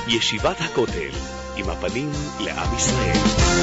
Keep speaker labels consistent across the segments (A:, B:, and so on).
A: ישיבת הכותל, עם הפנים לעם ישראל.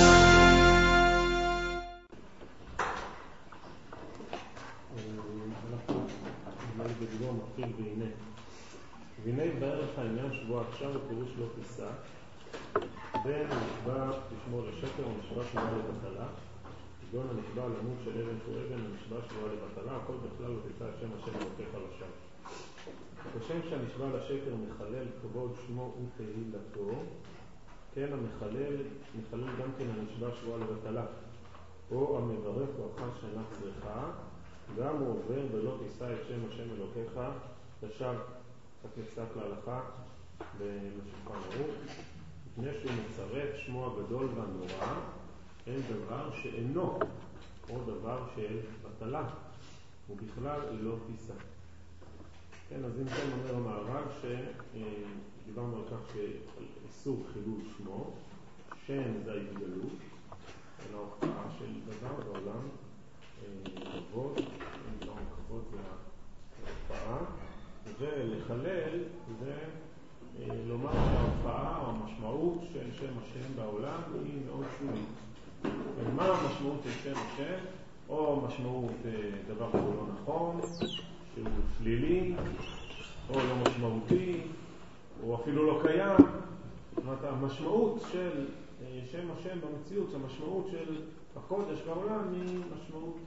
B: אנחנו בדיבור מתחיל והנה בערך העניין שבוע עכשיו בפירוש לא תישא, בין נשבע לשמור לשקר ונשבע שבועה לבטלה, כגון הנשבע למות של אבן שהוא אבן ונשבע שבועה לבטלה, הכל בכלל לא תישא השם השם אלוקיך לשווא. כשם שהנשבע לשקר מחלל כבוד שמו ותהילתו, כן המחלל גם כן הנשבע שבועה לבטלה, או המברך ברכה שאינה צריכה, גם הוא עובר ולא תישא את שם השם אלוקיך לשווא. רק נפסק להלכה בשולחן ערוך, לפני שהוא מצרף שמו הגדול והנורא, אין דבר שאינו או דבר של בטלה, ובכלל לא תישא. כן, אז אם כן אומר המערב שדיברנו על כך שאיסור חילול שמו, שם זה ההתגלות, אלא ההוכחה של דבר בעולם, כבוד, כבוד זה ההופעה, ולחלל זה לומר שההופעה או המשמעות של שם השם בעולם היא מאוד שולית. מה המשמעות של שם השם? או משמעות דבר שהוא לא נכון, שהוא שלילי, או לא משמעותי, או אפילו לא קיים. זאת אומרת, המשמעות של שם השם במציאות, המשמעות של הקודש בעולם היא משמעות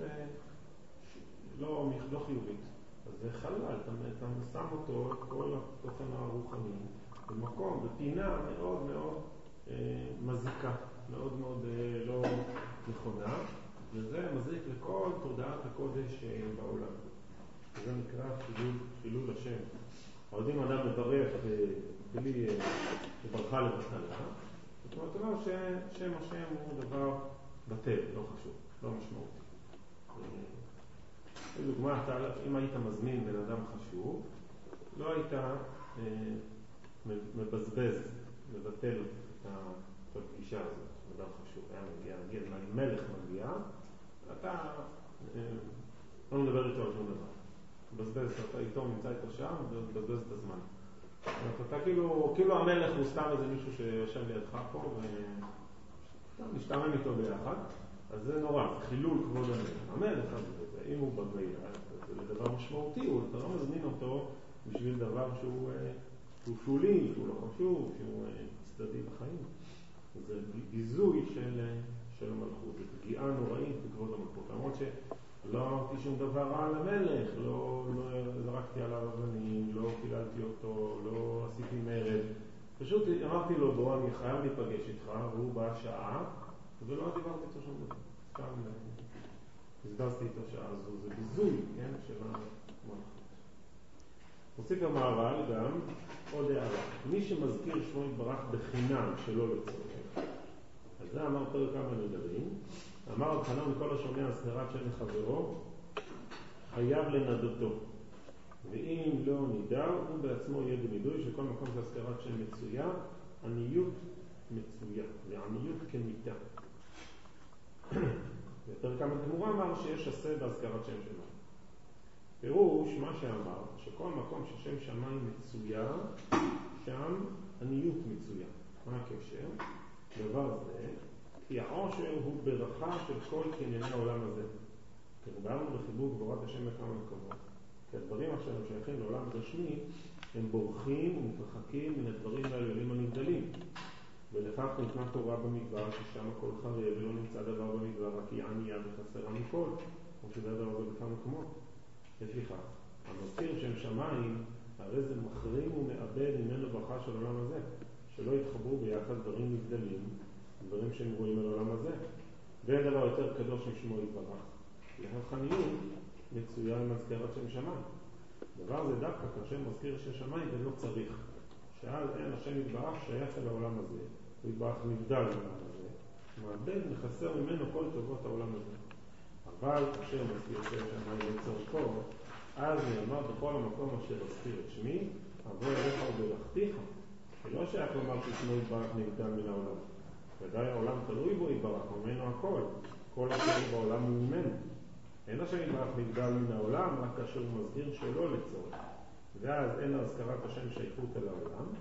B: לא חיובית. אז זה חלל, אתה שם אותו, כל התוכן הרוחני, במקום, בפינה מאוד מאוד מזיקה, מאוד מאוד לא נכונה, וזה מזיק לכל תודעת הקודש בעולם. זה נקרא חילול השם. עוד אם אדם מברך בלי ברכה לבטלה, זאת אומרת ששם השם הוא דבר בטל, לא חשוב, לא משמעותי. לדוגמה, אם היית מזמין בן אדם חשוב, לא היית מבזבז, מבטל את הפגישה הזאת, אדם חשוב, היה מגיע, מלך מגיע, אתה לא מדבר איתו על שום דבר. מבזבז, אתה איתו נמצא איתו שם ומבזבז את הזמן. אתה כאילו המלך הוא סתם איזה מישהו שיושב לידך פה ונשתמם איתו ביחד, אז זה נורא, חילול כבוד המלך, אם הוא בגבייה, זה דבר משמעותי, אתה לא מזמין אותו בשביל דבר שהוא שולי, שהוא לא חשוב, שהוא צדדי בחיים. זה ביזוי של המלכות, זה פגיעה נוראית בכבוד המלכות. למרות שלא אמרתי שום דבר רע למלך, לא זרקתי עליו אבנים, לא חיללתי אותו, לא עשיתי מרד. פשוט אמרתי לו, בוא, אני חייב להיפגש איתך, והוא בא שעה, ולא דיברתי איתו שום דבר. סתם הזדזתי איתו שעה הזו, זה ביזוי, כן, של המלכות. הוסיף המהר"ל גם עוד הערה. מי שמזכיר שמו יתברך בחינם שלא לצורך, אז זה אמר פרק כמה נדרים, אמר רב חנן מכל השומע הזכרת שם לחברו, חייב לנדותו. ואם לא נידר, הוא בעצמו יהיה בנידוי, שכל מקום שהזכרת שם מצויה, עניות מצויה, ועניות כמיתה. בפרק כמה גמורה אמר שיש עשה בהזכרת שם שמיים. פירוש מה שאמר, שכל מקום ששם שמיים מצויה, שם עניות מצויה. מה הקשר? דבר זה, כי העושר הוא ברכה של כל קנייני העולם הזה. כרבנו בחיבור גבורת השם בכמה מקומות. כי הדברים אשר הם שייכים לעולם גשמי, הם בורחים ומתרחקים מן הדברים העליונים הנגדלים. ולכך ניתנה תורה במדבר, ששם הכל חרב ולא נמצא דבר במדבר, רק היא ענייה וחסרה מכל, כמו שזה הדבר בכמה מקומות. לפיכך, המזכיר שם שמיים, הרי זה מחרים ומאבד ממנו ברכה של העולם הזה, שלא יתחברו ביחד דברים נבדלים, דברים שהם רואים על העולם הזה. ואין דבר יותר קדוש משמו יתברך. להכניות מצויה עם מזכרת שם שמיים. דבר זה דווקא כאשר מזכיר שם שמיים ולא צריך. שאז אין השם יתברך שייך אל העולם הזה, הוא יתברך נבדל בעולם הזה, מאבד מחסר ממנו כל טובות העולם הזה. אבל כאשר מזכיר שם שמיים לצורכו, אז נאמר בכל המקום אשר אזכיר את שמי, אבוא אליך וברכתיך, שלא שייך לומר ששמו יתברך נבדל מן העולם. ודאי העולם תלוי בו יתברך, ממנו הכל, כל אשר בעולם הוא ממנו. אין השם יתברך נבדל מן העולם, רק כאשר הוא מזכיר שלא לצורך. ואז אין להזכרת השם שייכות אל העולם,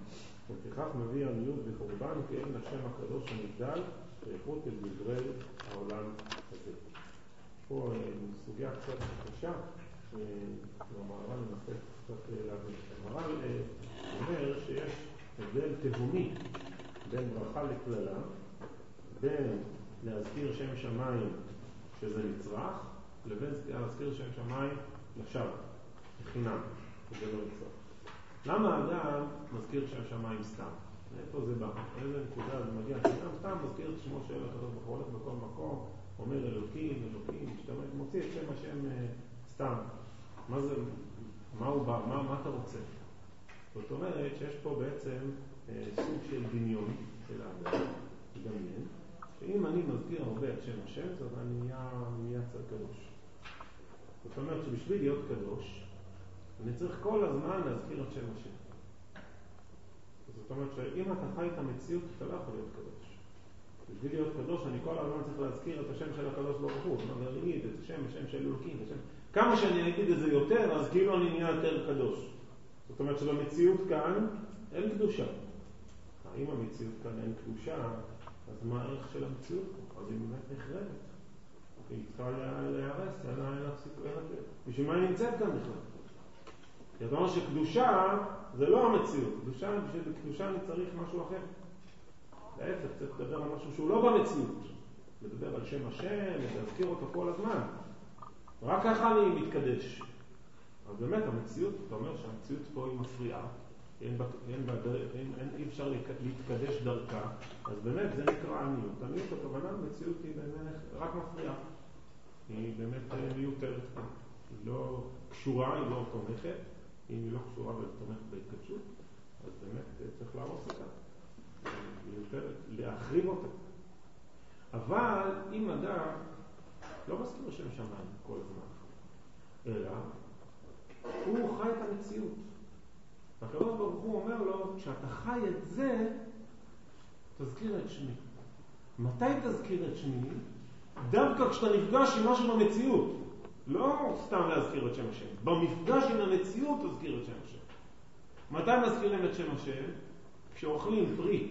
B: ולפיכך מביא עניות וחורבן כאין השם הקדוש הנגדל ואיכות אל דברי העולם הזה. פה סוגיה קצת קשה, המהר"ל מנסה קצת להבין. המהר"ל אומר שיש הבדל תהומי בין ברכה לכללה, בין להזכיר שם שמיים שזה נצרך, לבין להזכיר שם שמיים לשווא, לחינם, שזה לא נצרך. למה האדם מזכיר שם שמיים סתם? איפה זה בא? איזה נקודה זה מגיע? אדם סתם מזכיר את שמו של הקדוש ברוך הוא, הולך בכל מקום, אומר אלוקים, משתמש, מוציא את שם השם סתם. מה זה? מה הוא בא? מה אתה רוצה? זאת אומרת שיש פה בעצם סוג של דמיון של האדם, דמיין, שאם אני מזכיר הרבה את שם השם, אז אני נהיה צד קדוש. זאת אומרת שבשביל להיות קדוש, אני צריך כל הזמן להזכיר את שם השם. זאת אומרת שאם אתה חי את המציאות, אתה לא יכול להיות קדוש. בשביל להיות קדוש, אני כל הזמן צריך להזכיר את השם של הקדוש ברוך הוא. זאת אומרת, אני אגיד את השם של אלוקים. כמה שאני אגיד את זה יותר, אז כאילו אני נהיה יותר קדוש. זאת אומרת שבמציאות כאן אין קדושה. אם המציאות כאן אין קדושה, אז מה הערך של המציאות פה? אז היא באמת נחרבת. היא צריכה להירס, בשביל מה היא נמצאת כאן בכלל? כי אתה אומר שקדושה זה לא המציאות. בשביל קדושה אני צריך משהו אחר. להפך, צריך לדבר על משהו שהוא לא במציאות. לדבר על שם השם, להזכיר אותו כל הזמן. רק ככה אני מתקדש. אז באמת המציאות, אתה אומר שהמציאות פה היא מפריעה, אי אפשר להתקדש דרכה, אז באמת זה נקרא עניות. עניות הכוונה, המציאות היא באמת רק מפריעה. היא באמת מיותרת כאן. היא לא קשורה, היא לא תומכת. אם היא לא קשורה ותומכת בהתקדשות, אז באמת צריך להרוס אותה. מיותרת, להחריב אותה. אבל אם אדם לא מזכיר שם שמיים כל הזמן, אלא הוא חי את המציאות. והקדוש ברוך הוא אומר לו, כשאתה חי את זה, תזכיר את שמי. מתי תזכיר את שמי? דווקא כשאתה נפגש עם משהו במציאות. לא סתם להזכיר את שם השם. במפגש עם המציאות תזכיר את שם השם. מתי מזכירים את שם השם? כשאוכלים פרי.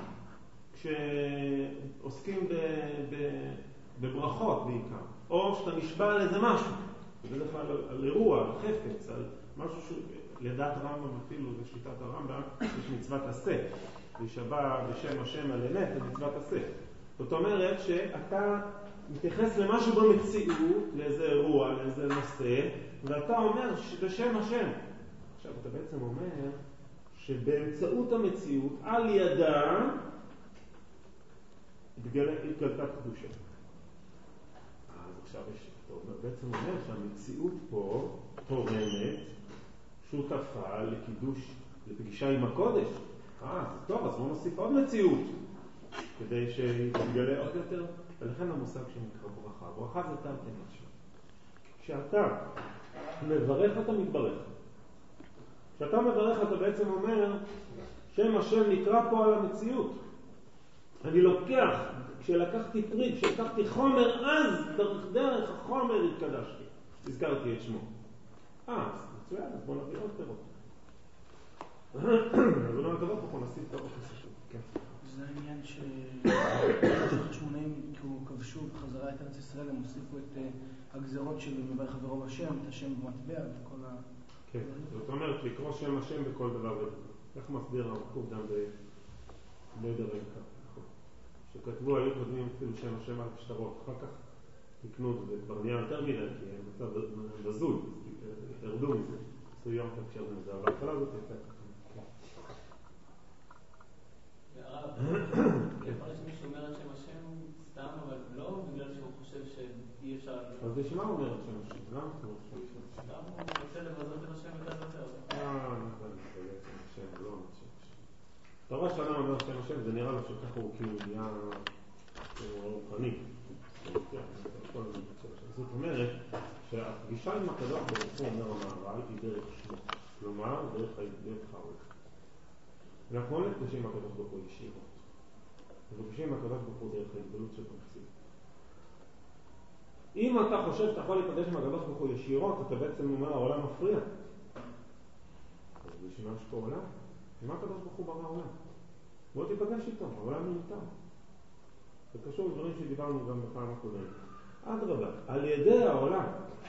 B: כשעוסקים בברכות בעיקר. או כשאתה נשבע על איזה משהו. בדרך כלל על אירוע, על חפץ, על משהו שלדעת הרמב"ם אפילו, זה שיטת הרמב"ם, יש מצוות עשה. להישבע בשם השם על אמת, זה מצוות עשה. זאת אומרת שאתה מתייחס למשהו במציאות, לאיזה אירוע, לאיזה נושא, ואתה אומר בשם השם. עכשיו אתה בעצם אומר שבאמצעות המציאות, על ידה, התגלתה קדושה. אז עכשיו בעצם אומר שהמציאות פה תורמת, שותפה לקידוש, לפגישה עם הקודש. אז טוב, אז בוא נוסיף עוד מציאות, כדי שיתגלה עוד יותר. ולכן המושג שנקרא ברכה. ברכה זה תרתי משמע. כשאתה מברך אתה מתברך. כשאתה מברך אתה בעצם אומר שם השם נקרא פה על המציאות. אני לוקח, כשלקחתי פרי, כשלקחתי חומר, אז דרך החומר התקדשתי. הזכרתי את שמו. אז מצוין, אז בוא נביא עוד פירות. אז בוא נקדוש ברוך הוא נוסיף פירות נוספים. כן.
C: זה העניין ש-80 כבשו בחזרה את ארץ ישראל, הם הוסיפו את הגזרות של מברך ברוב השם, את השם במטבע, את כל ה...
B: כן, זאת אומרת לקרוא שם השם בכל דבר ודבר. איך מסביר הרב גם בנדר ריקה? שכתבו, היו קודמים אפילו שם השם על השטרות, אחר כך תקנו את זה, כבר נהיה יותר מדי, כי הם מצב בזוי, ירדו מזה, עשו יום תקשר בזה, אבל ההתחלה הזאת יפה.
D: הרב, יכול להיות שמישהו אומר את שם השם סתם, אבל לא בגלל שהוא חושב שאי אפשר...
B: אז בשביל מה הוא אומר את שם השם? למה הוא אומר את שם השם?
D: סתם הוא רוצה לבזות את השם יותר ויותר.
B: נכון, זה שם השם, לא אומר שם השם. אתה רואה שאדם אומר שם השם, זה נראה לו שככה הוא כאילו נהיה רוחני. זאת אומרת שהפגישה עם הקדוש ברוך הוא אומר המהר"ל היא דרך שמו, כלומר דרך הערך. אנחנו לא נפגשים עם הקדוש ברוך הוא ישירות. אנחנו נפגשים עם הקדוש ברוך הוא דרך ההתגלות של המציאות. אם אתה חושב שאתה יכול להיפגש עם הקדוש ברוך הוא ישירות, אתה בעצם אומר העולם מפריע. אז בשביל מה יש פה עולם? מה הקדוש ברוך הוא ברא העולם? בוא תיפגש איתו, העולם מיותר. זה קשור לדברים שדיברנו גם בפעם הקודמת. אדרבה, על ידי העולם.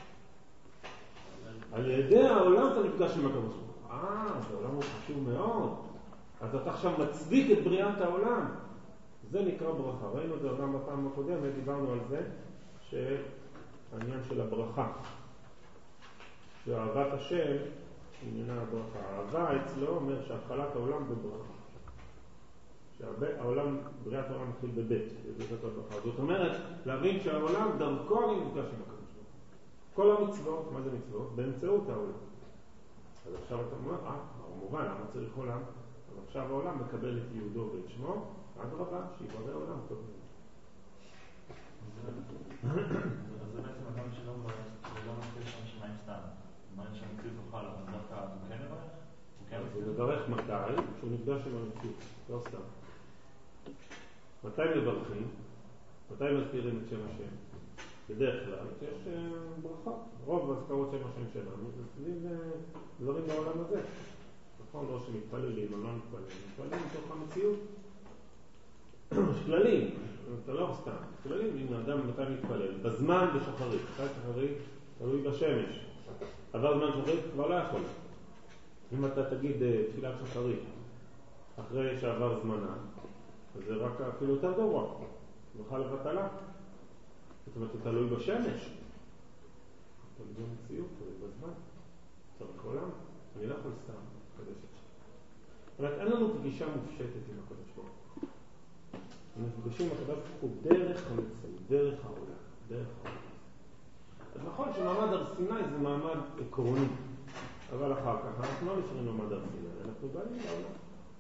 B: על ידי העולם אתה נפגש עם הקדוש ברוך הוא. זה העולם הוא חשוב מאוד. אז אתה עכשיו מצדיק את בריאת העולם. זה נקרא ברכה. ראינו את זה גם בפעם הקודמת, דיברנו על זה, שהעניין של הברכה. שאהבת השם, עניינה הברכה. האהבה אצלו אומר שהתחלת העולם זה ברכה. שהעולם, בריאת העולם מתחיל בבית, בבית הברכה. זאת אומרת, להבין שהעולם דרכו אני נפגש עם הקדוש ברוך הוא. כל המצוות, מה זה מצוות? באמצעות העולם. אז עכשיו אתה אומר, במובן, למה צריך עולם? אבל עכשיו העולם מקבל את יהודו ואת שמו, אדרבה, שיברא העולם טוב.
E: אז זה בעצם אדם שלא מתחיל שם שמיים סתם. מה יש שם מציאות תוכל, אז דווקא הוא כן מברך?
B: הוא מברך מתי? כשהוא נפגש עם המציאות, לא סתם. מתי מברכים? מתי מזכירים את שם השם? בדרך כלל, יש ברכות. רוב הזכרות שם השם שלנו, זה דברים בעולם הזה. נכון, לא שמתפללים או לא מתפללים מתוך המציאות. יש כללים, אתה לא סתם. כללים, אם האדם מתי מתפלל, בזמן בשחרית. מתי שחרית? תלוי בשמש. עבר זמן שחרית, כבר לא יכול. אם אתה תגיד תפילת שחרית אחרי שעבר זמנה, אז זה רק אפילו יותר גרוע. נוכל לבטלה. זאת אומרת, אתה תלוי בשמש. תלוי במציאות, תלוי בזמן. צריך עולם. אני לא יכול סתם לקדש את זה. זאת אומרת, אין לנו פגישה מופשטת עם הקדוש ברוך הוא. אנחנו פגשים עם הקדוש ברוך הוא דרך המציאות, דרך העולם, דרך העולם. אז נכון שמעמד הר סיני זה מעמד עקרוני, אבל אחר כך אנחנו לא נשארים מעמד הר סיני, אנחנו באים לעולם.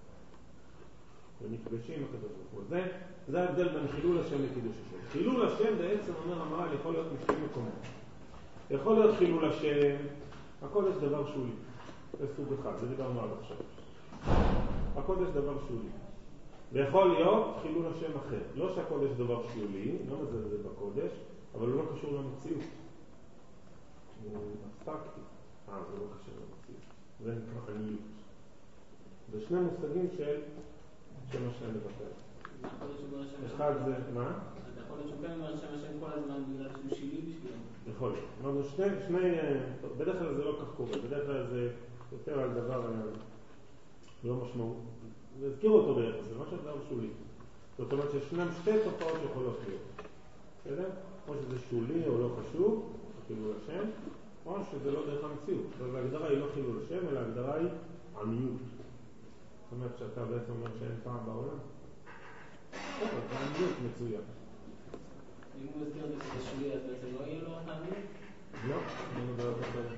B: ונפגשים עם הקדוש ברוך הוא. זה ההבדל בין חילול השם לקידוש השם. חילול השם בעצם אומר המהר"ל יכול להיות משתי מקומות. יכול להיות חילול השם, הקודש דבר שולי. זה סוג אחד, זה דיברנו עד עכשיו. הקודש דבר שולי. ויכול להיות חילול השם אחר. לא שהקודש דבר שולי, לא מזלזל בקודש, אבל הוא לא קשור למציאות. הוא אבסטרקטי. זה לא קשור למציאות. זה נקרא עניות. זה שני מושגים של שם השם לבטל. אחד זה, מה?
D: אתה יכול להיות שהוא כן אומר שם השם כל הזמן בגלל שהוא שילי בשבילו.
B: יכול להיות. אמרנו בדרך כלל זה לא כך קורה. בדרך כלל זה יותר על דבר לא משמעות. להזכיר אותו ביחס, זה משהו דבר שולי. זאת אומרת שישנם שתי תופעות שיכולות להיות. בסדר? או שזה שולי או לא חשוב, חילול השם, או שזה לא דרך המציאות. אבל ההגדרה היא לא חילול השם, אלא ההגדרה היא עניות. זאת אומרת שאתה בעצם אומר שאין פעם בעולם. טוב, זה עניות מצויה.
D: אם הוא הזכיר את זה שזה שולי, אז בעצם לא יהיה לו אותה עניות?
B: לא, אני מדבר את זה.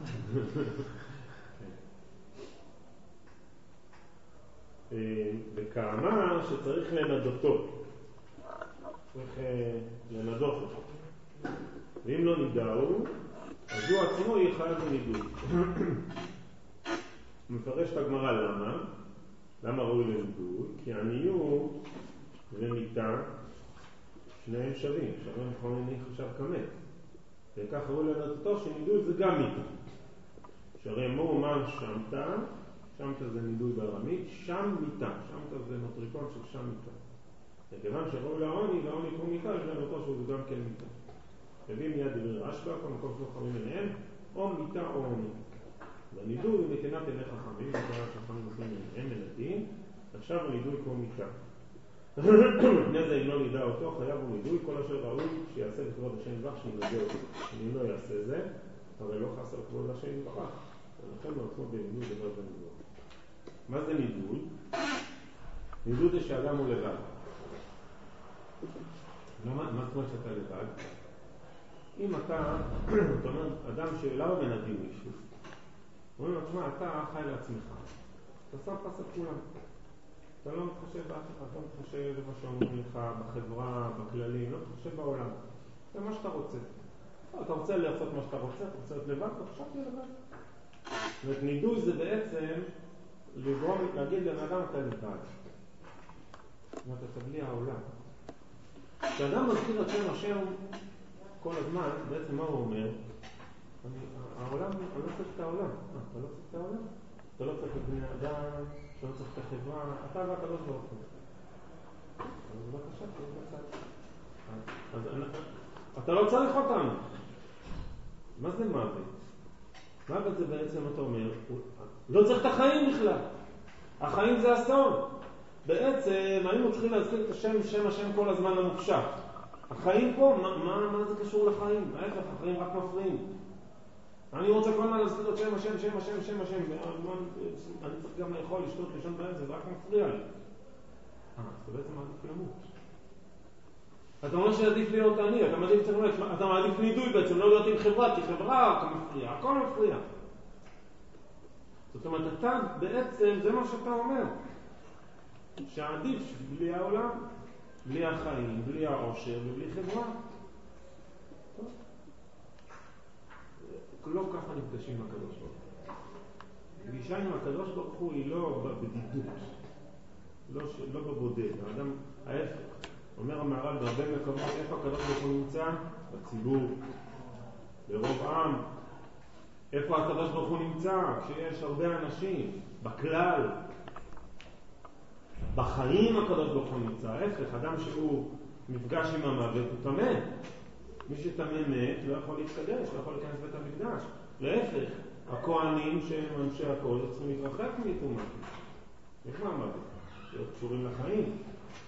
B: וכאמר שצריך לנדותו, צריך לנדות אותו. ואם לא נידעו, אז הוא עצמו יהיה חייב לנידוי. מפרש את הגמרא למה? למה ראוי לנידוי? כי עניות ומיתה שניהם שווים, שווים חומני חשב כמת. וכך ראוי לנדותו שנידוי זה גם מיתה. שהרי מו מה שמתה, שמתה זה נידוי בארמית, שם מיתה, שמתה זה מטריקון של שם מיתה. וכיוון שראוי לעוני, והעוני כמו מיתה, יש להם אותו שהוא גם כן מיתה. הביא מיד דברי רשב"א, כל מקום שלא חמים ביניהם, או מיתה או עוני. והנידוי הוא נתינת עיני חכמים, וכבר שחמים עושים ביניהם מנתים, עכשיו הנידוי כמו מיתה. לפני זה אם לא נידע אותו, חייב הוא נידוי, כל אשר ראוי שיעשה בכבוד השם יתברך שנדע אותו. אם לא יעשה זה, הרי לא חסר כבוד השם יתברך. ולכן הוא עצמו בנידוי דבר בנידוי. מה זה נידוי? נידוי זה שאדם הוא לבד. מה זאת אומרת שאתה לבד? אם אתה אומר, אדם שלא מנדים מישהו, הוא אומר, תשמע, אתה חי לעצמך. אתה שם פס על כולם. אתה לא מתחשב באף אחד, אתה לא מתחשב במה שאומרים לך, בחברה, בכללים, לא מתחשב בעולם. זה מה שאתה רוצה. אתה רוצה לעשות מה שאתה רוצה, אתה רוצה להיות לבד, אתה חושב להיות לבד. זאת אומרת, נידוי זה בעצם לגרום, להגיד לבן אדם אתה לבד. זאת אומרת, אתה בלי העולם. כשאדם מזכיר את שם השם כל הזמן, בעצם מה הוא אומר? העולם, אני לא צריך את העולם. אתה לא צריך את העולם? אתה לא צריך את בני אדם, אתה לא צריך את החברה, אתה והקדוש ברוך הוא. אז בבקשה, תהיה בצד. אתה לא צריך אותנו. מה זה מוות? מוות זה בעצם, אתה אומר, לא צריך את החיים בכלל. החיים זה אסון. בעצם היינו צריכים להזכיר את שם השם כל הזמן המופשט. החיים פה, מה זה קשור לחיים? ההפך, החיים רק מפריעים. אני רוצה כל הזמן להזכיר את שם השם. אני צריך גם לאכול, לשתות, לישון באמצע, זה רק מפריע לי. אז בעצם מעדיף למות. אתה אומר שעדיף להיות עני, אתה מעדיף נידוי בעצם, לא להיות עם חברה, כי חברה אתה מפריע, הכל מפריע. זאת אומרת, אתה בעצם, זה מה שאתה אומר. שעדיף בלי העולם, בלי החיים, בלי העושר ובלי חברה. טוב. לא ככה נפגשים עם הקדוש ברוך הוא. פגישה עם הקדוש ברוך הוא היא לא בבדידות, לא בבודד. האדם ההפך. אומר המהר"ל בהרבה מקומות, איפה הקדוש ברוך הוא נמצא? בציבור, ברוב עם. איפה הקדוש ברוך הוא נמצא? כשיש הרבה אנשים, בכלל. בחיים הקדוש ברוך הוא נמצא. ההפך, אדם שהוא מפגש עם המוות הוא טמא. מי שטמא מת לא יכול להתקדש, לא יכול להיכנס בית המקדש. להפך, הכהנים שהם אנשי הקודש צריכים להתרחק מטומאה. יש מהמוות, שקשורים לחיים.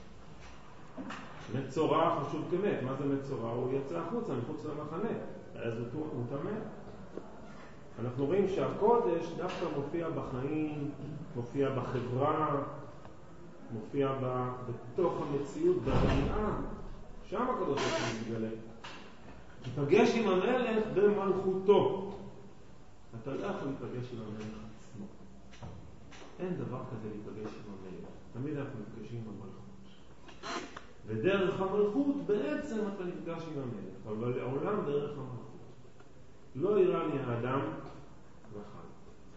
B: מצורע חשוב כמת. מה זה מצורע? הוא יצא החוצה, מחוץ למחנה. אז הוא טמא. אנחנו רואים שהקודש דווקא מופיע בחיים, מופיע בחברה, מופיע בתוך המציאות, בבריאה. שם הקדוש ברוך הוא מתגלה. תיפגש עם המלך במלכותו. אתה לא יכול להיפגש עם המלך עצמו. אין דבר כזה להיפגש עם המלך. תמיד אנחנו נפגשים עם המלכות. ודרך המלכות בעצם אתה נפגש עם המלך, אבל לעולם דרך המלכות. לא יראה לי האדם וחי.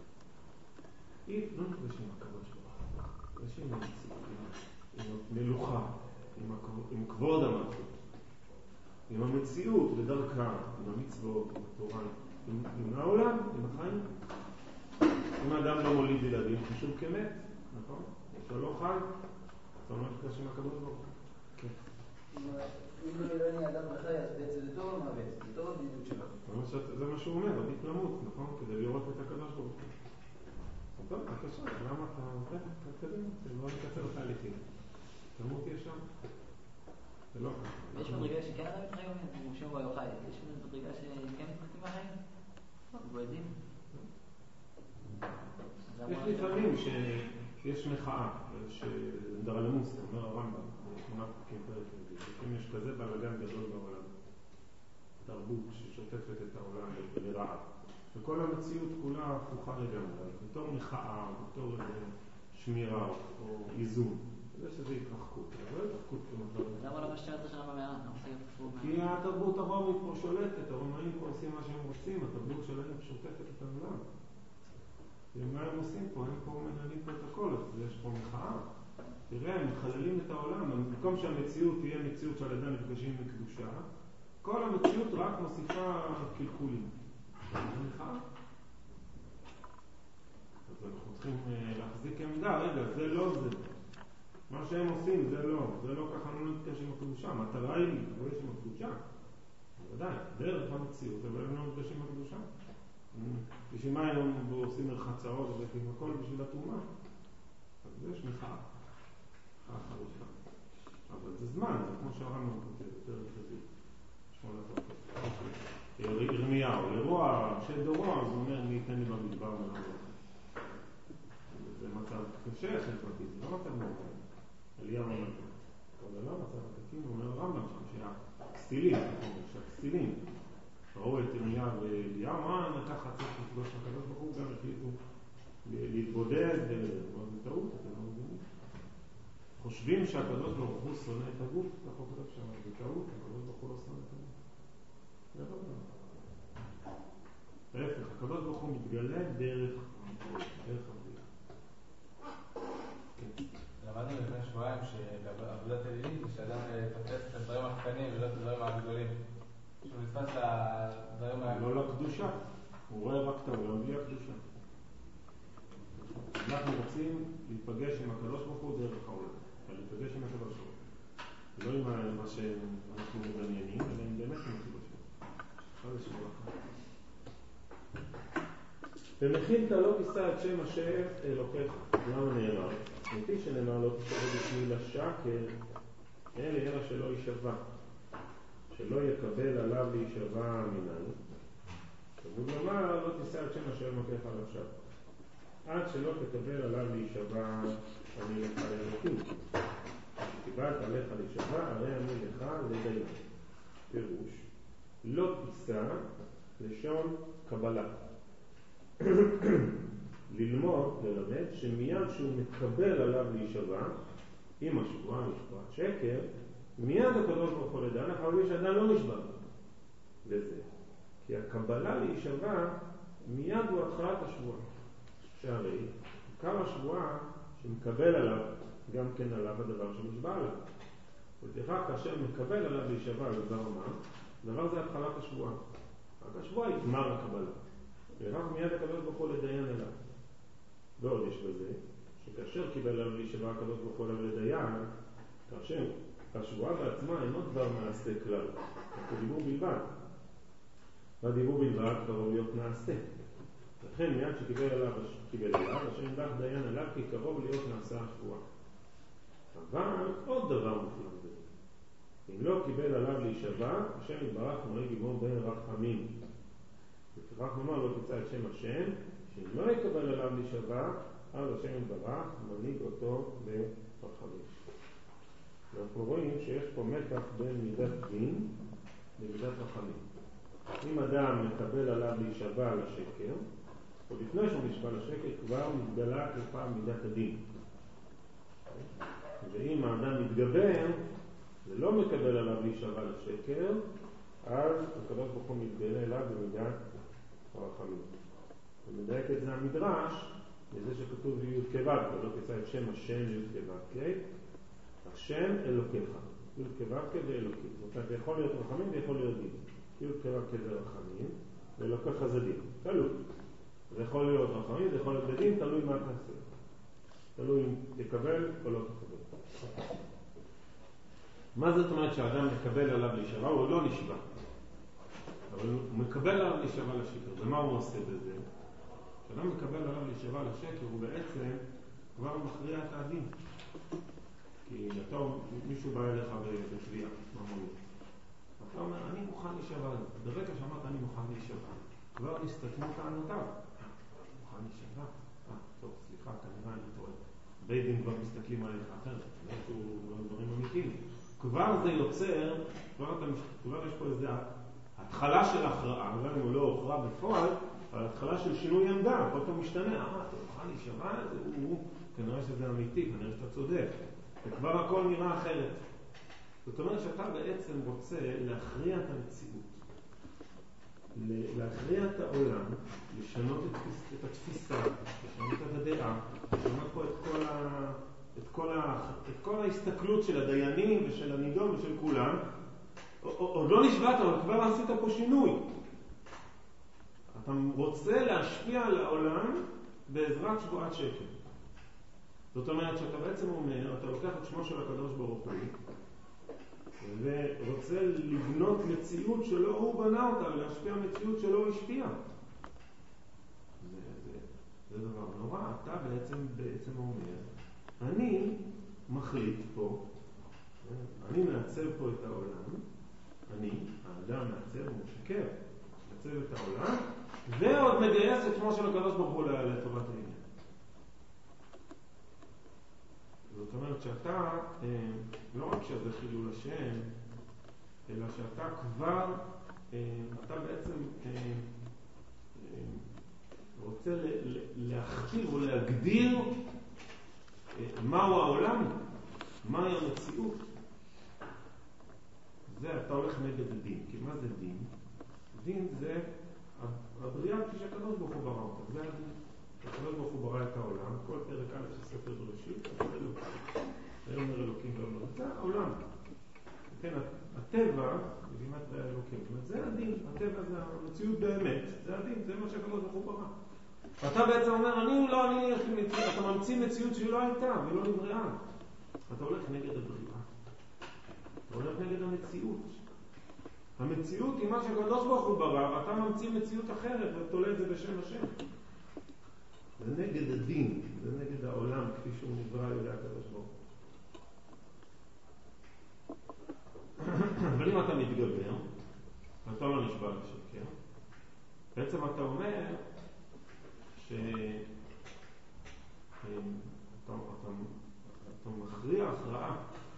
B: לא נפגש עם הקדוש ברוך הוא. נפגש עם המציאות, עם המלוכה, עם כבוד המלכות. עם המציאות בדרכה, עם המצוות, עם התורה, עם העולם, עם החיים. אם האדם לא מוליד ילדים, חשוב כמת, נכון? אתה לא חי, אתה לא נפגש עם הקדוש ברוך הוא. כן.
F: אם לא יראה לי אדם וחי, אז בעצם זה טוב המוות, זה טוב הבדידות שלו.
B: זה מה שהוא אומר, עדיף למות, נכון? כדי לראות את הקדוש ברוך הוא. טוב, בבקשה, למה אתה תתקדם? זה לא נקצר תהליכים. תמות יש שם. זה לא ככה.
G: יש מדרגה שכן אדם מתחי אומרת, כמו שהוא היה חי, יש מדרגה שכן מתחי בחיים? בועדים?
B: יש לפעמים שיש מחאה, יש דרלמוס, אומר הרמב"ם, שמונה פרקים פרק לזה, לפעמים יש כזה בלגן גדול בעולם, תרבות ששוטפת את העולם לרעה, וכל המציאות כולה הפוכה לגמרי, בתור מחאה, בתור שמירה או איזון, יש איזו התרחקות, אבל לא התרחקות כמובן.
G: למה לא משתרת השנה במאה?
B: כי התרבות הרומית פה שולטת, הרומאים פה עושים מה שהם רוצים, התרבות שלהם שוטפת את העולם. ומה הם עושים פה? הם פה מנהלים פה את הכל, אז יש פה מחאה. תראה, הם מחללים את העולם. במקום שהמציאות תהיה מציאות שעל ידה נפגשים מקדושה, כל המציאות רק מוסיפה קלקולים. זה מחאה. אז אנחנו צריכים להחזיק עמדה. רגע, זה לא זה. מה שהם עושים זה לא ככה לא נפגש עם הקדושה. המטרה היא להתפגש עם הקדושה. בוודאי, דרך המציאות, אבל הם לא נפגשים עם הקדושה. בשביל מה הם עושים מרחצאות ובקים הכל בשביל התרומה? אז יש מחאה חרושה. אבל זה זמן, זה כמו שהרמב"ם כותב, פרק רביעי, 8 ירמיהו, לרוע שדורו, אז הוא אומר, מי ייתן לי במדבר מלאכה. זה מצב קשה, חברתי, זה לא מצב נורמלי. עלייה ממלכה. אבל לא מצב הקטין, הוא אומר הרמב"ם שהכסילים, שהכסילים, ראו את ירמיה ואליהו, ככה צריך לפגוש הקדוש ברוך הוא, גם החליטו להתבודד, זה טעות, אתם לא מבינים. חושבים שהקדוש ברוך הוא שונא את הגוף, ככה הוא כתב שם, זה טעות, הקדוש ברוך הוא לא שונא את הגוף. זה לא דבר. להפך, הקדוש ברוך הוא מתגלה דרך הבריאה.
H: למדנו לפני שבועיים שבעבודת אלילית שאדם תופס את הדברים הקטנים ולא את הדברים הגדולים. שהוא נתפס לדברים
B: לא לקדושה. הוא רואה רק את העולם בלי הקדושה. רוצים להיפגש עם הקדוש ברוך הוא דרך העולם, להיפגש עם הקדוש ברוך הוא. לא עם מה שאנחנו מדמיינים, אלא עם באמת מציאות שלו. עכשיו יש ברכה. במכין אתה לא תישא את שם השם אלוקיך. למה נאמר? לפי שנאמר לא תשאר בשמי לשקר, אלא שלא יישבע, שלא יקבל עליו להישבע מנהל. תלמוד לומר לא תישא את שם השם אלוקיך לשווא, עד שלא תקבל עליו להישבע אני לך לאלוקים. כשקיבלת עליך להישבע הרי אני לך לדיין. פירוש לא תישא לשון קבלה. ללמד שמיד שהוא מקבל עליו להישבע, אם השבועה נשבעת שקר, מיד הקדוש ברוך הוא לדעת, אנחנו רואים שאדם לא נשבע לזה. כי הקבלה להישבע מיד הוא התחלת השבועה. שהרי עיקר השבועה שמקבל עליו, גם כן עליו הדבר שנשבע עליו. ולכך כאשר מקבל עליו להישבע לדבר מה, דבר זה התחלת השבועה. רק השבועה היא גמר הקבלה. ורק מיד הקדוש ברוך הוא לדיין אליו. ועוד יש בזה, שכאשר קיבל עליו להישבע הקדוש ברוך הוא אליו לדיין, כאשר השבועה בעצמה אינו דבר מעשה כלל, רק דיבור בלבד. והדיבור בלבד כבר להיות נעשה. לכן מיד שקיבל עליו, השם ידח דיין עליו כי קרוב להיות נעשה השבועה. אבל עוד דבר מופלא בזה. אם לא קיבל עליו להישבע, השם יתברך נוהג עמו בין רחמים. וכך נאמר לא תישא את שם השם, שאם לא יקבל עליו להישבע, אז השם יתברך מנהיג אותו ברחמים. אנחנו רואים שיש פה מתח בין מידת דין למידת רחמים. אם אדם מקבל עליו להישבע לשקר, או לפני שהוא נשבע לשקר, כבר מתגלה כלפיו מידת הדין. ואם האדם מתגבר ולא מקבל עליו להישבע לשקר, אז הקדוש ברוך הוא מתגלה אליו במידת הרחמים. ומדייק את זה המדרש, לזה שכתוב י' כו', ולא תישא את שם השם י' כו', השם אלוקיך, י' כו' ואלוקים. זאת אומרת, זה יכול להיות רחמים ויכול להיות דין. י' כו' זה רחמים, ואלוקיך זה דין. תלוי. זה יכול להיות רחמים, זה יכול להיות בדין, תלוי מה תעשה. תלוי אם תקבל או לא תקבל. מה זאת אומרת שהאדם מקבל עליו להישבע? הוא לא נשבע. אבל הוא מקבל עליו להישבע לשקר. ומה הוא עושה בזה? כשאדם מקבל עליו להישבע לשקר, הוא בעצם כבר מכריע את הדין. כי מישהו בא אליך בתביעה, ממונית. אתה אומר, אני מוכן להישבע. ברגע שאמרת, אני מוכן להישבע, כבר נסתתמו טענותיו. מוכן להישבע? טוב, סליחה, כנראה אני טועה. בית דין כבר מסתכלים עליך אחרת. משהו דברים אמיתיים. כבר זה יוצר, כבר יש פה איזו התחלה של הכרעה, גם אם הוא לא הוכרע בפועל, אבל התחלה של שינוי עמדה, כל פעם משתנה, אתה מוכן להישבע? כנראה שזה אמיתי, כנראה שאתה צודק. וכבר הכל נראה אחרת. זאת אומרת שאתה בעצם רוצה להכריע את המציאות, להכריע את העולם, לשנות את התפיסה, לשנות את הדעה, לשנות פה את כל ההסתכלות של הדיינים ושל הנידון ושל כולם. עוד לא נשבעת, אבל כבר עשית פה שינוי. אתה רוצה להשפיע על העולם בעזרת שבועת שקר. זאת אומרת שאתה בעצם אומר, אתה לוקח את שמו של הקדוש ברוך הוא ורוצה לבנות מציאות שלא הוא בנה אותה ולהשפיע מציאות שלא הוא השפיע. זה דבר נורא. אתה בעצם אומר, אני מחליט פה, אני מעצב פה את העולם, אני, האדם מעצב, הוא משקר, מעצב את העולם, ועוד מגייס את שמו של הקדוש ברוך הוא לטובת העניין. זאת אומרת שאתה, לא רק שזה חילול השם, אלא שאתה כבר, אתה בעצם רוצה להכתיר או להגדיר מהו העולם, מהי המציאות. זה אתה הולך נגד הדין. כי מה זה דין? דין זה הבריאה כפי שהקדוש ברוך הוא ברא אותה. זה הדין. הקדוש ברוך הוא ברא את העולם, כל פרק א' של ספר בראשית, אומר אלוקים ואומר, זה העולם. כן, הטבע, בגימטריה אלוקים, זאת אומרת, זה הדין. הטבע זה המציאות באמת, זה הדין, זה מה שהקדוש ברוך הוא ברא. אתה בעצם אומר, אתה ממציא מציאות שהיא לא הייתה ולא נבראה. אתה הולך נגד הבריאה. אתה הולך נגד המציאות. המציאות היא מה שהקדוש ברוך הוא ברא, ואתה ממציא מציאות אחרת ותולה את זה בשם השם. זה נגד הדין, זה נגד העולם כפי שהוא נברא על ידי הקדוש ברוך הוא. אבל אם אתה מתגבר, ואתה לא נשבע לשקר, בעצם אתה אומר אתה מכריע הכרעה.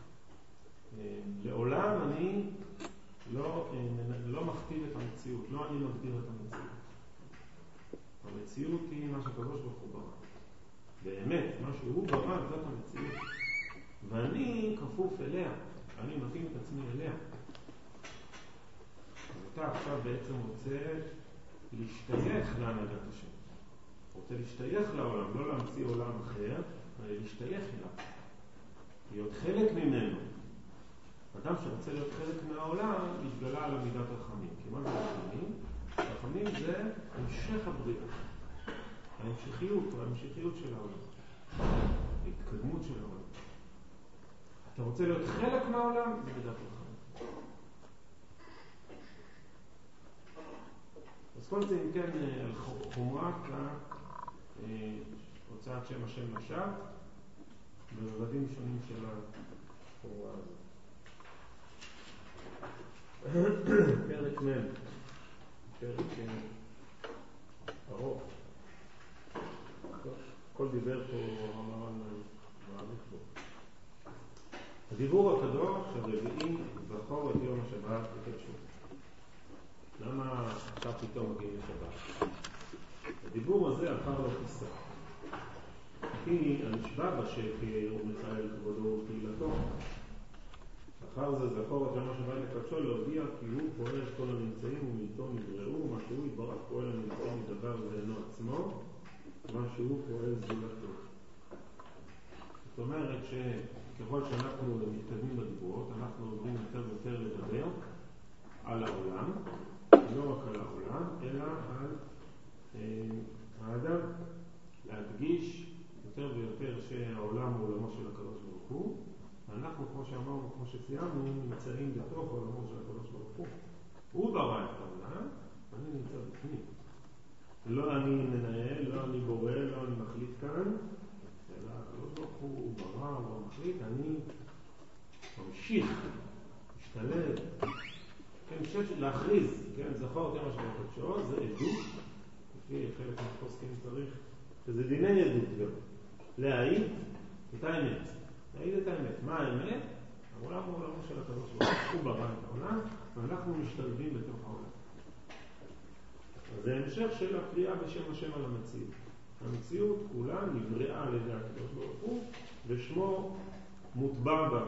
B: לעולם אני לא מכתיב את המציאות, לא אני מגדיר את המציאות. המציאות היא מה שהקדוש ברוך הוא ברא. באמת, מה שהוא ברא זאת המציאות. ואני כפוף אליה, אני מתאים את עצמי אליה. אז אתה עכשיו בעצם רוצה להשתייך להנהגת השם. רוצה להשתייך לעולם, לא להמציא עולם אחר, אלא להשתייך אליו. להיות חלק ממנו. אדם שרוצה להיות חלק מהעולם, התגלה על מידת רחמים. כי מה זה רחמים? רחמים זה המשך הבריאה. ההמשכיות של העולם. ההתקדמות של העולם. אתה רוצה להיות חלק מהעולם, זה מידת רחמים. אז כל זה אם כן על חומרת הוצאת שם השם לשווא ברבדים שונים של החומרה הזאת. פרק מ', פרק ארוך. כל דיבר פה אמר על מעריך בו. הדיבור הקדוש הרביעי זכור את יום השבת וקדשו. למה עכשיו פתאום מגיעים לשבת? הדיבור הזה אחר לא תישא. כי הנשבע בשקר ומחלל כבודו ותהילתו. אחר זה זכור את יום השבת לקדשו להודיע כי הוא פועל את כל הנמצאים ומילתו נבראו, מה שהוא יתברך פועל הנמצאים מדבר ואינו עצמו, מה שהוא פועל זולתו. זאת אומרת שככל שאנחנו מתקדמים בדיבורות, אנחנו עוברים יותר ויותר לדבר על העולם, לא רק על העולם, אלא על האדם, להדגיש יותר ויותר שהעולם הוא עולמו של הקדוש ברוך הוא, ואנחנו, כמו שאמרנו, כמו שציינו, נמצאים בתוך עולמו של הקדוש ברוך הוא. הוא ברא את העולם, אני נמצא בפנים. לא אני מנהל, לא אני בורא, לא אני מחליט כאן, אלא הקדוש ברוך הוא ברא, הוא מחליט, אני ממשיך, משתלב, להכריז, כן, זכור את יום השבת הקדשו, זה עדות, לפי חלק מהפוסקים צריך, שזה דיני עדות גם, להעיד את האמת. להעיד את האמת. מה האמת? העולם הוא עולמו של הקדוש ברוך הוא ברא את העולם, ואנחנו משתלבים בתוך העולם. אז זה המשך של הקריאה בשם השם על המציאות. המציאות כולה נבראה על ידי הקדוש ברוך הוא, ושמו מוטבע בה.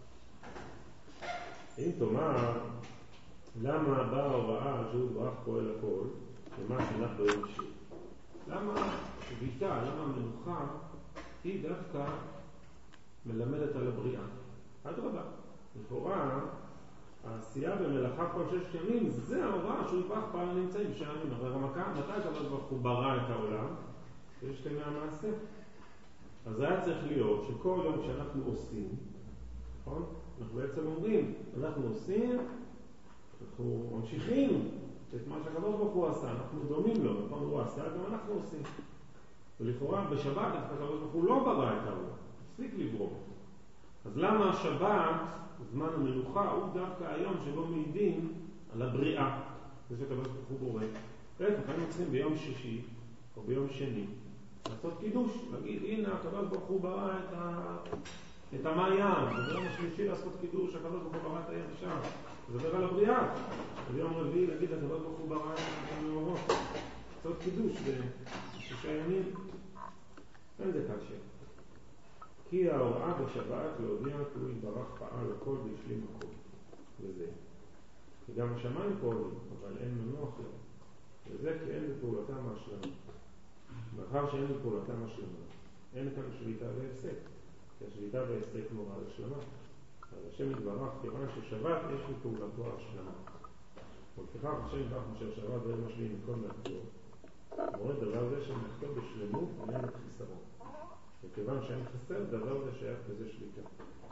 B: אם תאמר, למה באה ההוראה שהוא ברח פועל הכל, ומה שנח ביום השיר? למה שביתה, למה המנוחה, היא דווקא מלמדת על הבריאה? אדרבה, לכאורה, העשייה במלאכה כל 6 ימים, זה ההוראה שהוא ברח פעל נמצאים 6 ימים. אבל מתי הקדוש ברוך הוא ברא את העולם? יש ימי המעשה. אז זה היה צריך להיות שכל יום שאנחנו עושים, נכון? אנחנו בעצם אומרים, אנחנו עושים, אנחנו ממשיכים את מה שהקדוש ברוך הוא עשה, אנחנו דומים לו, נכון? הוא עשה, גם אנחנו עושים. ולכאורה בשבת הקדוש ברוך הוא לא ברא את העולם, הפסיק לברוא. אז למה השבת, זמן המלוכה, הוא דווקא היום שבו מעידים על הבריאה, זה שהקדוש ברוך הוא בורא. אנחנו צריכים ביום שישי או ביום שני לעשות קידוש, להגיד הנה הקדוש ברוך הוא ברא את המעיין, וביום השלישי לעשות קידוש, הקדוש ברוך הוא ברא את היבשה, לדבר על הבריאה. ביום רביעי להגיד הקדוש ברוך הוא ברא את המאורות, לעשות קידוש ב6 ימים. אין זה קשה. כי ההוראה בשבת להודיע כי הוא יתברך פעל הכל והשלים הכל. וזה. וגם השמיים פועלים, אבל אין מנוח להם. וזה כי אין בפעולתם השלמה. מאחר שאין בפעולתם השלמה, אין כאן שביתה והפסק. כי השביתה והפסק מורה על השלמה. אז השם יתברך, כיוון ששבת יש בפעולתו השלמה. ולפיכך השם יתברך אשר שבת ואין משלים מכל מלאכתו. אומרת, דבר זה שמלאכתו בשלמות איננו חיסרון. וכיוון שאין חסר, דבר זה שייך בזה שליטה.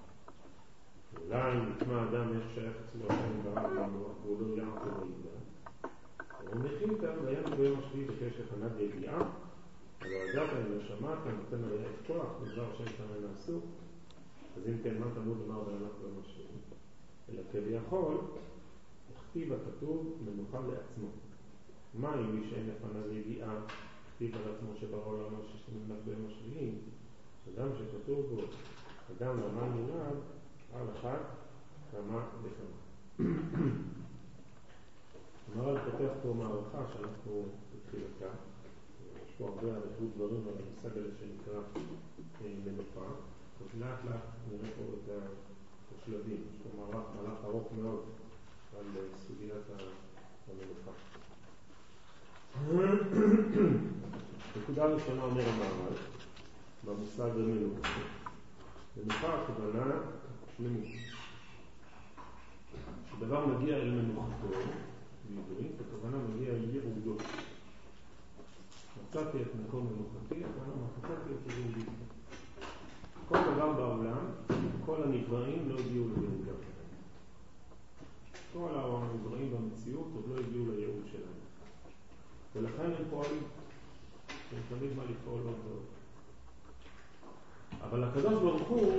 B: אולי נשמע אדם יש שייך אצלו השם ברק למוח, והוא לא יער ובעידה. הוא מכין כאן, והיה ביום השביעי בקש לפניו יגיעה, אבל הדעת הנשמה, אתה נותן עליה את כוח, בדבר שם שמה נעשו. אז אם כן, מה תלמוד לומר בהלך ביום השביעי? אלא כביכול, הכתיב הכתוב מנוחה לעצמו. מה אם מי שאין לפניו יגיעה, הכתיב על עצמו שברא עולם ששמונח ביום השביעי? אדם שכתוב בו, אדם לעמל מולד, על אחת, כמה וכמה. המהר"ל פותח פה מערכה שאנחנו בתחילתה. יש פה הרבה אריכות דברים על המושג הזה שנקרא מנוחה. אז לאט לאט נראה פה את השלבים. יש פה מהלך ארוך מאוד על סוגיית המנוחה. נקודה ראשונה אומר המהר"ל במושג המנוחה. מנוחה הכוונה שלמות. כשדבר מגיע אל מנוחתו, בעברית, הכוונה מגיע אל ייעודו. מצאתי את מקום מנוחתי, הכוונה מצאתי את ייעודי. כל דבר בעולם, כל הנבראים לא הגיעו לייעודם. כל הנבראים במציאות עוד לא הגיעו לייעוד שלהם. ולכן הם פועלים. הם תמיד מה לפעול עוד ועוד. אבל הקדוש ברוך הוא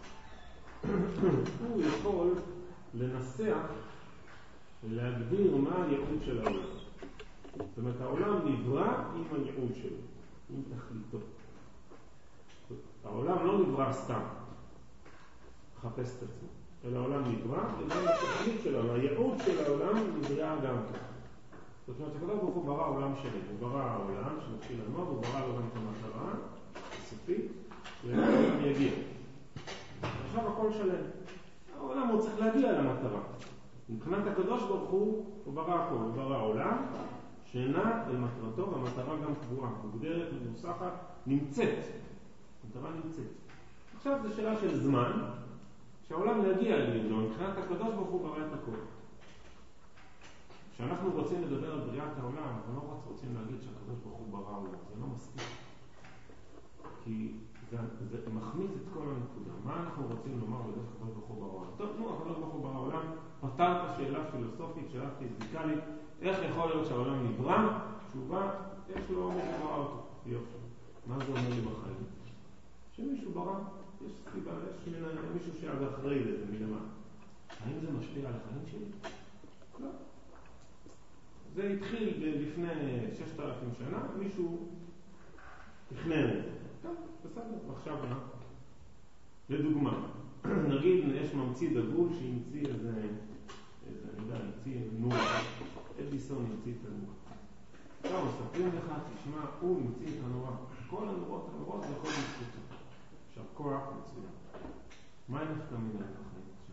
B: יכול לנסח ולהגדיר מה הייעוד של העולם. זאת אומרת, העולם נברא עם הייעוד שלו, עם תכליתו. העולם לא נברא סתם, חפש את עצמו, אלא העולם נברא עם התכלית שלו, הייעוד של העולם נברא גם כך. זאת אומרת, הקדוש ברוך הוא ברא עולם שלם, הוא ברא העולם שמתחיל לנוע, הוא ברא לו גם את המטרה הסופית, והעולם יגיע. עכשיו הכל שלם. העולם הוא צריך להגיע למטרה. מבחינת הקדוש ברוך הוא ברא הכל, הוא ברא העולם שנע אל מטרתו, והמטרה גם קבועה, מוגדרת, מנוסחת, נמצאת. המטרה נמצאת. עכשיו זו שאלה של זמן, שהעולם יגיע אלינו, מבחינת הקדוש ברוך הוא ברא את הכל. כשאנחנו רוצים לדבר על בריאת העולם, אנחנו לא רוצים להגיד שהקדוש ברוך הוא ברא העולם, זה לא מספיק. כי זה מחמיץ את כל הנקודה. מה אנחנו רוצים לומר בזה שהקדוש ברוך הוא ברא העולם? טוב, הקדוש ברוך הוא ברא העולם, פתרת שאלה פילוסופית, שאלה פיזיקלית, איך יכול להיות שהעולם נברא? תשובה, יש לו מי שברא אותו. יופי. מה זה אומר לי בחיים? שמישהו ברא, יש סיבה, יש מישהו שעד אחרי לזה מלמעלה. האם זה משפיע על החיים שלי? לא. זה התחיל לפני 6,000 שנה, מישהו תכנן את זה. טוב, בסדר, עכשיו מה? לדוגמה, נגיד יש ממציא דגול שהמציא איזה, אני יודע, המציא נורה. אדיסון המציא את הנורה. עכשיו מספרים לך, תשמע, הוא המציא את הנורה. כל הנורות זה יכול להתפוצץ. עכשיו, כוח מצוין. מה אין נפקא מינה בחיים עכשיו?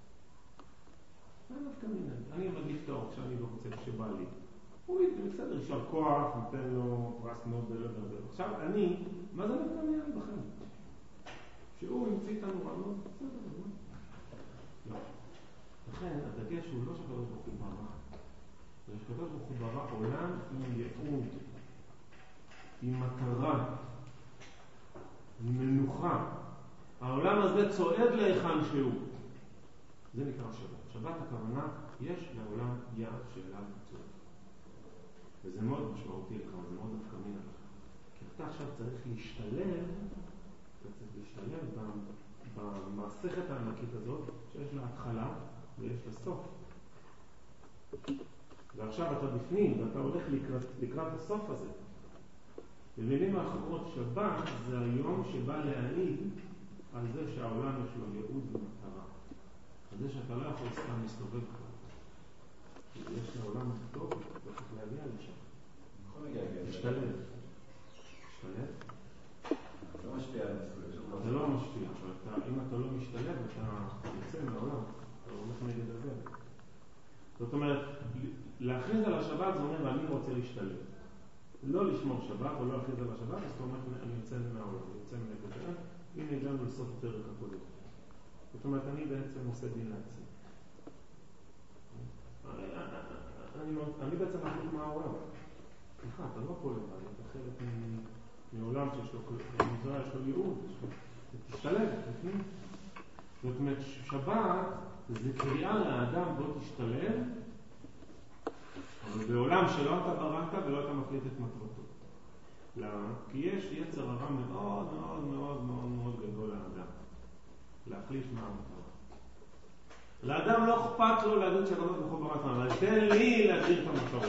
B: מה אין נפקא מינה? אני מדליק את האור כשאני לא רוצה שבא לי. הוא בסדר, ישר כוח, נותן לו פרס נובל, לא יודע. עכשיו, מה זה נפקא מינה בחיים? שהוא המציא את הנורה, לא, בסדר, לא. לכן, הדגש הוא לא שקדוש ברוך הוא ברא. זה שקדוש ברוך הוא ברא עולם עם ייעוד, עם מטרה, עם מנוחה. העולם הזה צועד להיכן שהוא. זה נקרא שבת. שבת הכוונה, יש לעולם יעד שאליו צועד. וזה מאוד משמעותי לך, זה מאוד נפקמין עליך. כי אתה עכשיו צריך להשתלב, במסכת הענקית הזאת, שיש לה התחלה ויש לה סוף. ועכשיו אתה בפנים, ואתה הולך לקראת הסוף הזה. במילים האחרות, שבת זה היום שבא להעיד על זה שהעולם יש לו ייעוד ומטרה. על זה שאתה לא יכול סתם להסתובב כבר. יש לעולם טוב, אתה צריך להגיע לשם. משתלב. משתלב?
F: לא משפיע על המסלול.
B: זה לא משפיע. אם אתה לא משתלב, אתה יוצא מהעולם. אתה הולך נגד הדרך. זאת אומרת, להכריז על השבת זה אומר, אני רוצה להשתלב. לא לשמור שבת או לא להכריז על השבת, אז אתה אומר, אני יוצא מהעולם, אני יוצא נגד הדרך. הנה הגענו לסוף הפרק הקודם. זאת אומרת, אני בעצם עושה דין לעצמי. אני בעצם מחליט מהעולם. סליחה, אתה לא פה לבד, אתה חלק מעולם שיש לו, במזרע יש לו ייעוד, תשתלב, בפנים. זאת אומרת, שבת זה קריאה לאדם בוא תשתלב, אבל בעולם שלא אתה בראת ולא אתה מחליט את מטרתו. למה? כי יש יצר הרע מאוד מאוד מאוד מאוד מאוד גדול לאדם. להחליט מה המטרה. לאדם לא אכפת לו להגיד שהקדוש ברוך הוא ברא, אבל תן לי להגדיר את המטרות.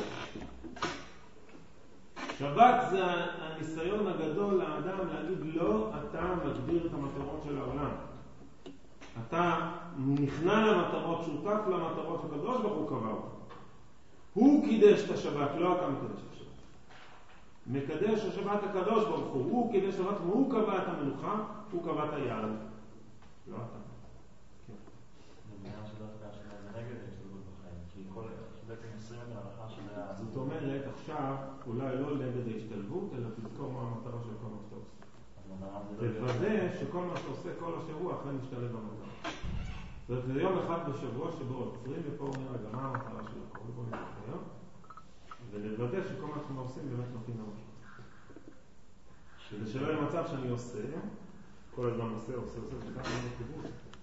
B: שבת זה הניסיון הגדול לאדם להגיד לא, אתה מגדיר את המטרות של העולם. אתה נכנע למטרות, שותף למטרות שהקדוש ברוך הוא קבע אותה. הוא קידש את השבת, לא אתה מקדש את השבת. מקדש השבת הקדוש ברוך הוא, הוא קידש את השבת, הוא קבע את המנוחה, הוא קבע את היעד. לא אתה.
E: זה בעניין שדווקא שזה נגד ההשתלבות בחיים, כי בעצם 20 את ההלכה של היה...
B: זאת אומרת, עכשיו אולי לא נגד ההשתלבות, אלא תזכור מה המטרה של כל מה שאתה עושה. תוודא שכל מה שאתה עושה כל השבוע אכן משתלב במטרה. זאת אומרת, יום אחד בשבוע שבו עוצרים ופה אומר רגע מה המטרה של הכל, בוא נלך היום, ונוודא שכל מה שאנחנו עושים באמת נותנים למשהו. כדי שלא יהיה מצב שאני עושה, כל הזמן עושה, וככה אני בכיוון.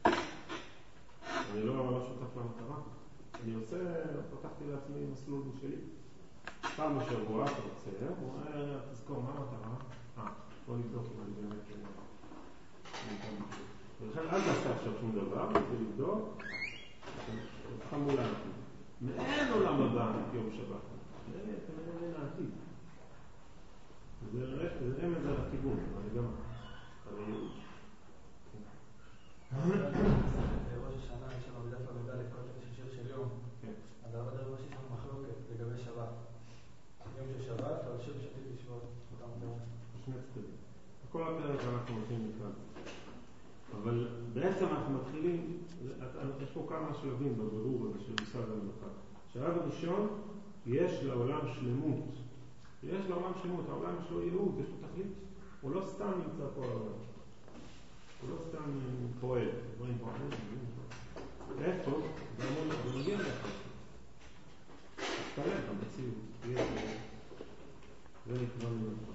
B: אני לא שותף למטרה. אני עושה, פתחתי לעצמי מסלול שלי. פעם בשבוע, אתה רוצה, הוא אומר, תזכור, מה המטרה? בוא נבדוק אם אני באמת... ולכן אל תעשה עכשיו שום דבר, ולבדוק, אותך מול העתיד. מאין עולם הבא יום שבת. אתה מבין העתיד. זה רמז על הכיוון, אבל גם על הייעוד.
C: ראש השנה יש לנו בדף עבודה לקוטן של שיר של יום. אז הרבה דבר שיש לנו מחלוקת לגבי שבת. יום של שבת, אבל שיר שתית לשבות אותם דברים.
B: שני צדדים. כל הפרק אנחנו הולכים לקראת. אבל בעצם אנחנו מתחילים, יש פה כמה שלבים בבירור הזה של מושג המנוחה. שלב הראשון, יש לעולם שלמות. יש לעולם שלמות, העולם יש לו ייעוד, יש לו תכלית. הוא לא סתם נמצא פה העולם. הוא לא סתם פועל. דברים פועלים, איפה? זה מגיע לך. תתפלט, המציאות. זה נקרא מנוחה.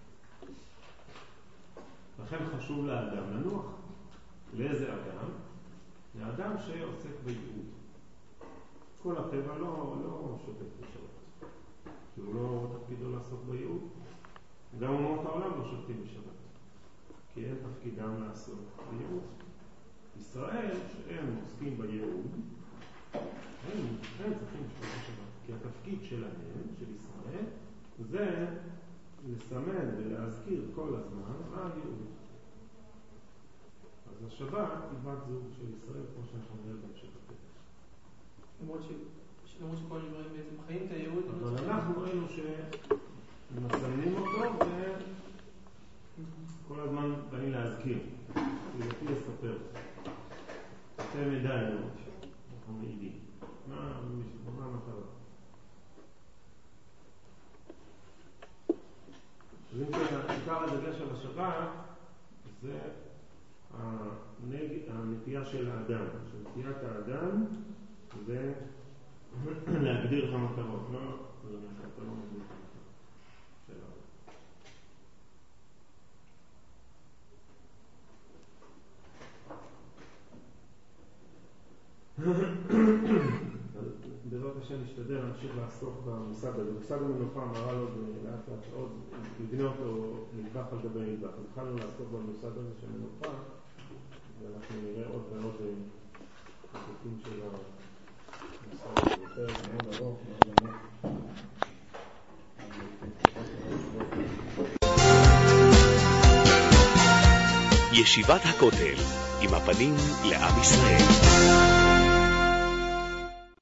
B: לכן חשוב לאדם לנוח. לאיזה אדם? לאדם שעוסק בייעוד. כל הטבע לא שותק בשבת. כי הוא לא תפקידו לעסוק בייעוד. גם אומות העולם לא שותקים בשבת. כי אין תפקידם לעסוק בייעוד. ישראל, שהם עוסקים בייעוד, הם צריכים לשפוט בשבת. כי התפקיד שלהם, של ישראל, זה לסמן ולהזכיר כל הזמן מה הייעוד. אז השבת היא בת זוג של ישראל, כמו שאנחנו נראה בהמשך הפרק.
D: למרות שכל הדברים בעצם חיים את הייעוד.
B: אבל אנחנו ראינו שמסמנים אותו וכל הזמן באים להזכיר. לפי לספר. אתם מדעים, אנחנו מעידים. מה המטרה? אז אם כן, עיקר הדגש על השבת זה הנטייה של האדם. שנטיית האדם זה להגדיר את המטרות. לא, זה אומר שאתה לא מגדיר את המטרות של האדם. בעזרת השם נשתדל להמשיך לעסוק במושג הזה. מושג המנוחה אמרה לו לאט לאט עוד, לבנה אותו נדבך על גבי נדבך. אז התחלנו לעסוק במושג הזה של מנוחה, ואנחנו נראה עוד ועוד חלקים של המושג הזה. פרק מאוד ארוך, מאוד עמוק.
A: ישיבת הכותל, עם הפנים לעם ישראל.